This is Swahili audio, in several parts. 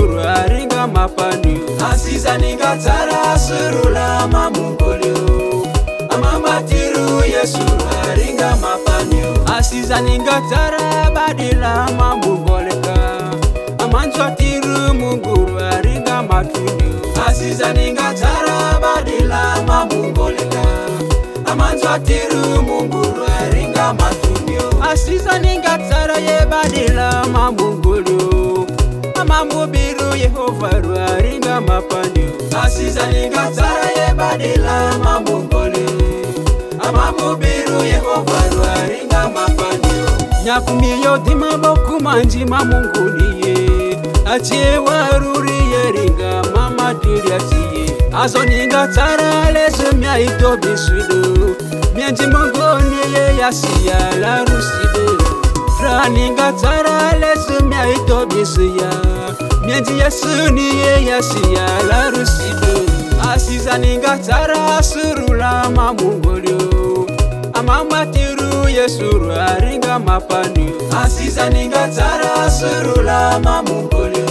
Yesuru aringa mapani Asiza ningatara surula mamungolio Amamatiru Yesuru aringa mapani Asiza ningatara badila mamungoleka Amanjwatiru munguru aringa matuni Asiza ningatara badila mamungoleka Amanjwatiru munguru aringa matuni Asiza ningatara ye badila mamungolio Amamubiru Yehova aringa mapani Asiza ningatara ye badila mamungolio Amamubiru Yehova aringa mapani Nyakumiyo dima boku manji mamunguniye Achie waruri yeringa mama diri achie Azo ningatara lezo mia ito bisudu Mianji mongoni ye yasiya la rusidu Fra ningatara lezo mia ito bisuya Mianji yasuni ye yasiya la rusidu Asiza ningatara surula mamungolio Amamatiru Yesuru aringa mapani Asiza ningatara surula mamungolio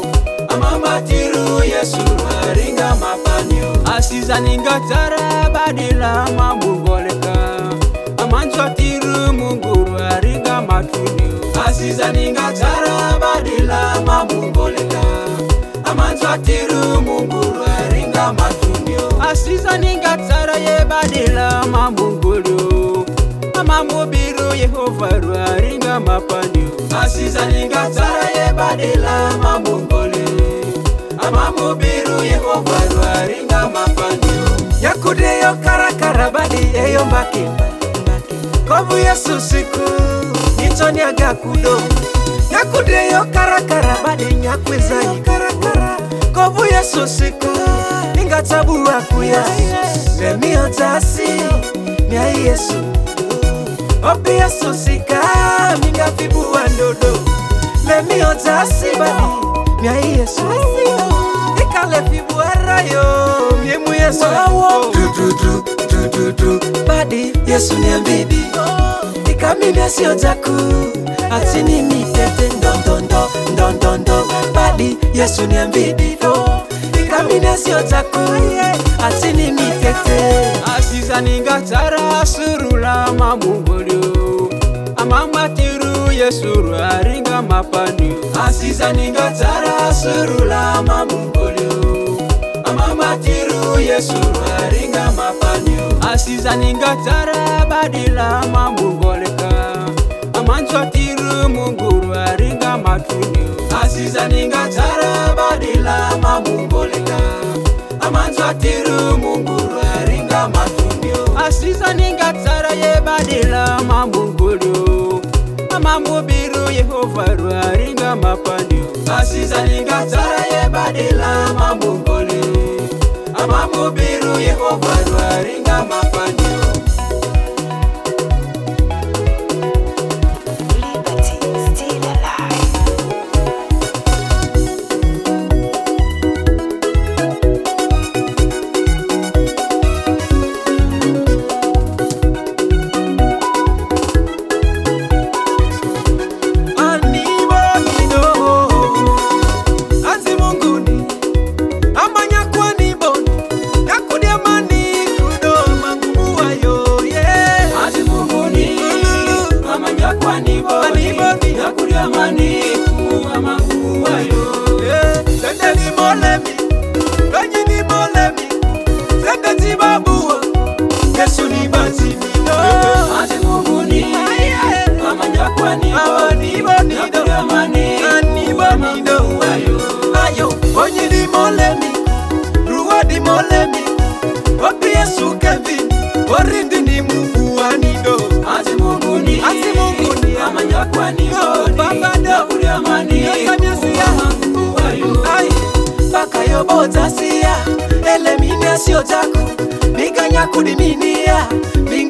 Amamatiru Yesuru aringa mapani Asiza ningatara badila mamungoleka Amanjwatiru munguru aringa matuni Asiza ningatara badila mamungoleka Amanjwatiru munguru aringa matuni Asiza ningatara ye badila mamungolio Amamubiru Yehova aringa mapani Asiza ningatara ye badila mamungolio Amamubiru Yehova aringa mapani Yakudeyo karakara badi eyo mbaki Kovu Yesu siku Nitoni agakudo Yakudeyo karakara badi nyakweza karakara Kovu Yesu siku Ningatabu wakuya Lemi otasi Mia Yesu Opi Yesu sika Minga fibu wandodo Lemi otasi badi Mia Yesu Ikale fibu arayo Miemu Yesu Badi Yesu ni ambidi Ikami miasi otaku Atini mitete Ndondo Badi Yesu ni ambidi Ikami miasi otaku Atini mitete Asiza ningatara surula mamungolio Amamatiru Yesuru aringa mapani Asiza ningatara surula mamungolio Amamatiru Yesuru aringa mapani Asiza ningatara badila mamungoleka Amanjwatiru munguru aringa matuni Asiza ningatara badila mamungoleka Amanjwatiru munguru aringa matuni Asiza ningatara ye badila mamungolio Amamubiru Yehova aringa mapani Asiza ningatara ye badila mamungolio Amamubiru Yehova aringa mapani Otasiya, elemine si otaku, miganya kudiminia,